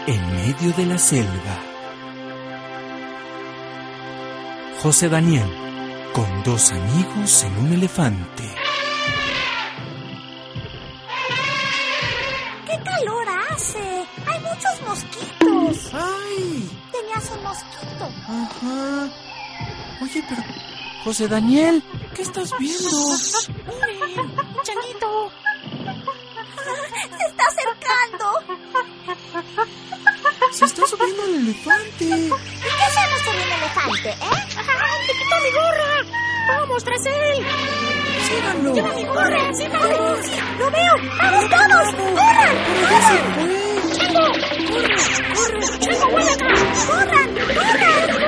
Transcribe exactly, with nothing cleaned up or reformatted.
en medio de la selva. José Daniel, con dos amigos en un elefante. ¡Qué calor hace! ¡Hay muchos mosquitos! ¡Ay! Tenías un mosquito. Ajá. Oye, pero... José Daniel, ¿qué estás viendo? ¡Miren! ¡Chanito! ¡Se está acercando! Se está subiendo el elefante. ¿Y qué hacemos con el elefante, eh? ¡Ay, te quitó mi gorra! ¡Vamos tras él! ¡Síganlo! ¡Lleva mi gorra! ¡Síganlo! ¡Sí, lo veo! ¡Vamos todos! ¡Corran! ¡Corran! ¡Chango! ¡Corre! ¡Corre! ¡Chango, vuelve acá! ¡Corran! ¡Corran!